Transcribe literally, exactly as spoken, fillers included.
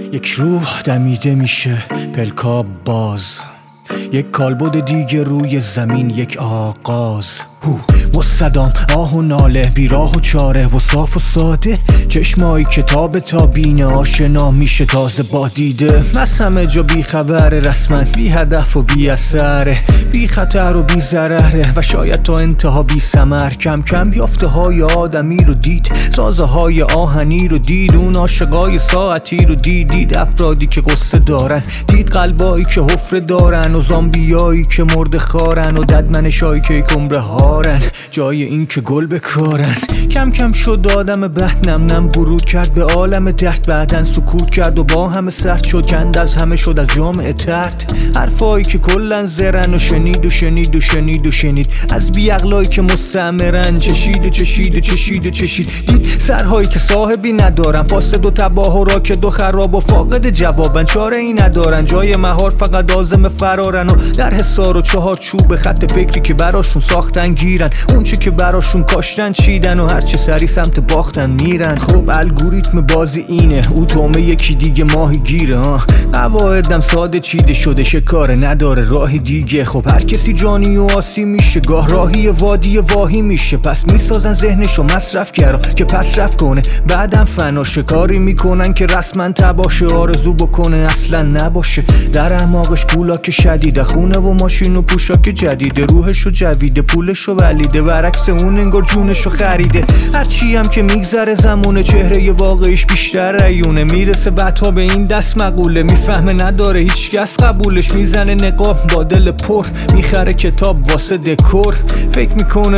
یک روح دمیده میشه پلکا باز، یک کالبد دیگه روی زمین، یک آغاز. و صدام آه و ناله، بیراه و چاره و صاف و ساده، چشمایی کتاب تا بینه آشنا میشه تازه با دیده. از همه جا بی خبره، رسما بی هدف و بی اثره، بی خطر و بی ضرره و شاید تا انتها بی ثمر. کم کم یافته های آدمی رو دید، سازه های آهنی رو دید، اون عاشقای ساعتی رو دید. دید افرادی که قصه دارن، دید قلبایی که حفره دارن و زامبیایی که مرده خارن و ددمنشایی که کمره هارن جای این که گل بکارن. کم کم شد آدم بد نم نم ورود کرد به عالم درد، بعدن سکوت کرد و با همه سرد شد، کند از همه شد از جامعه ترد. حرفایی که کلن زرن و شنید و شنید و شنید و شنید، از بیعقلایی که مستعمرن، چشید و چشید و چشید و چشید. دید سرهایی که صاحبی ندارن، فاسد و تباه و راکد و خراب و فاقد جوابن، چاره ای ندارن، جای مهار فقط عازم فرارن و در حصار و چهار چوب خط فکری که براشون ساختن گیرن، اون چه که براشون کاشتن چیدن و هرچه سری سمت باختن میرن. خب الگوریتم بازی اینه، او تومه یکی دیگه ماهی گیره ها، قواعدم ساده چیده شده، شکاره نداره راهی دیگه. خب هر کسی جانی و آسی میشه، گاه راهی وادی واهی میشه، پس میسازن ذهنشو مصرف گرا که پس رفت کنه، بعدم فنا شکاری میکنن که رسما تباشه، آرزو بکنه اصلا نباشه. در اعماقش کولاک شدیده، خونه و ماشین و پوشاک جدیده، روحشو جویده، پولشو ولیده، برعکس اون انگار جونشو خریده. هرچی هم که میگذره زمونه، چهره واقعیش بیشتر ریونه، میرسه بعدها به این دست مقوله، میفهمه نداره هیچ کس قبولش، میزنه نقاب با دل پر، میخره کتاب واسه دکور، فکر میکنه